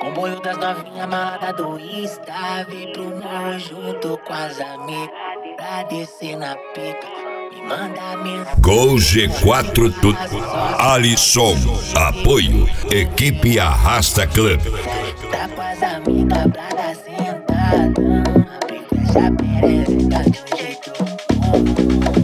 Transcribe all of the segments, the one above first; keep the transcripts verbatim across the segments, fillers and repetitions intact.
Comboio das novinhas malada do Insta. Vem pro morro junto com as amigas pra descer na pica. Me manda mensagem. Gol G quatro Tudo. Alisson. Apoio. Equipe Arrasta Club. Tá com as amigas pra dar sentadão. Abre e fecha a perereca de um jeito bom.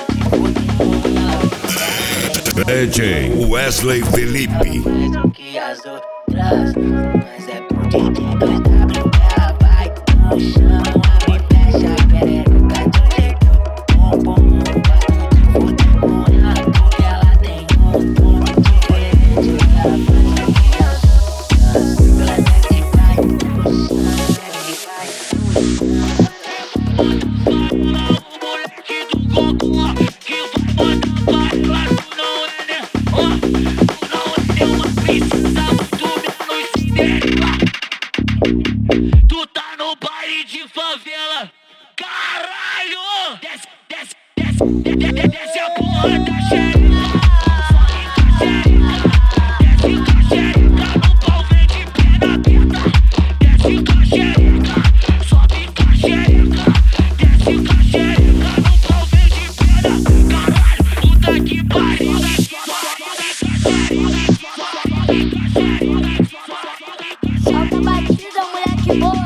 D J Wesley Felipe. Mais do que as outras, mas é pro D J dois W que ela vai no chão. Abre e fecha a perereca de um jeito bom, bom. Gosto de fuder com ela porque ela tem um tom diferente. Ela faz do que as outras, ela desce e vai no chão. Desce e vai no chão. O moleque do Goku que vai mandar vai lá. Tu tá no baile de favela, caralho! Desce, desce, desce, desce, desce a porra da xereca. Sobe com a xereca, desce com a xereca, no pau vem de perna aberta. Desce com a xereca, sobe com a xereca, desce com a xereca, no pau vem de perna. Caralho, puta que pariu. Solta a batida, moleque boa.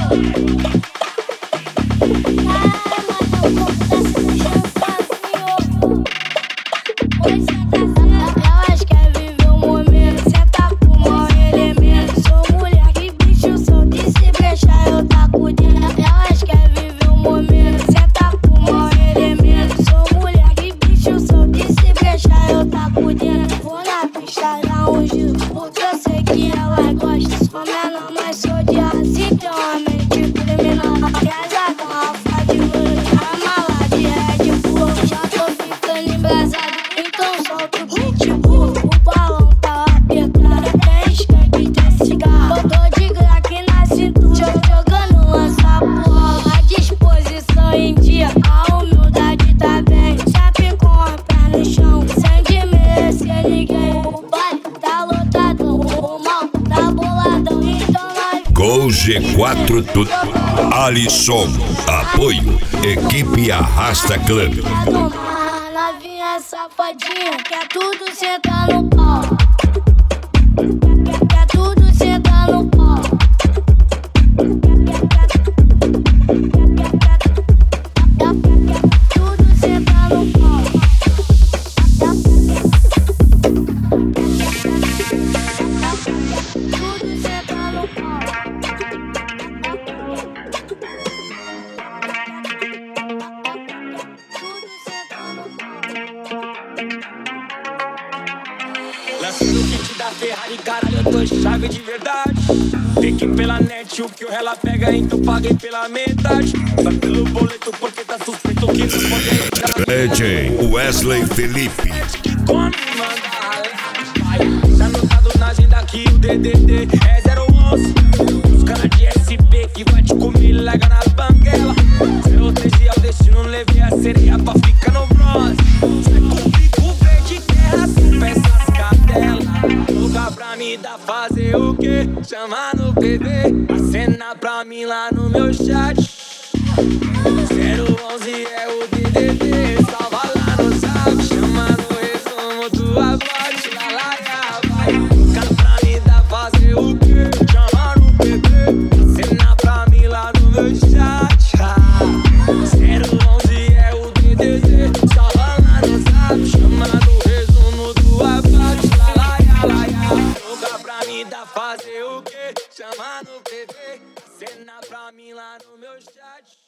Ah, mano, o corpo tá se mexendo sozinho. Hoje cê tá certo, elas querem viver o momento. Cê tá com o maior elemento. Sou mulher que bicho solto e se brechar eu taco dentro. Elas querem viver o momento. Cê tá com o maior elemento. Sou mulher que bicho solto e se brechar eu taco dentro. Vou na pista dar um giro, porque eu sei que elas gostam. Sou menor, mas sou de raça, então a mente criminal. Casa garrafa de ouro, a mala de Red Bull. Já tô ficando embrasado, então solta o pitbull. O balão tá apertado, tem skunk, tem cigarro. Eu tô de graque na cintura, jogando lança porra. A disposição em dia, a humildade tá bem. Sabe com a perna no chão, sem desmerecer ninguém. O baile tá lotado, o mal tá boladão, então nós. Gol G quatro Tudo. Alisson. Apoio. Equipe Arrasta Club. A novinha safadinha, quer tudo sentar no pau. Quer, quer tudo sentar no pau. Tudo sentar no pau. Tudo sentar no pau. Lancei no kit da Ferrari, caralho, eu tô chave de verdade. Fique pela net, o que o rela pega, então paguei pela metade. Só pelo boleto, porque tá suspeito que não pode entrar. D J Wesley Felipe. Come mandar vai. Tá anotado na agenda que o D D D é zero onze. Os caras de S P que vai te comer, larga na banguela. zero treze é o destino, levei a sereia pra ficar no bronze. Sai com bico verde, terra, sem peças cadela. Lugar pra me dar fazer o quê? Chama no P V, acena pra mim lá no meu chat. zero onze é o D D D, salva lá no zap. Chama no resumo do abate, lá lá lá vai. Lugar pra me dar fazer o quê? Chama no P V, acena pra mim lá no meu chat. zero onze é o D D D, salva lá no zap. Chama no resumo do abate, lá lá lá lá. Lugar pra me dar fazer o quê? Chama no P V, acena pra mim lá no meu chat.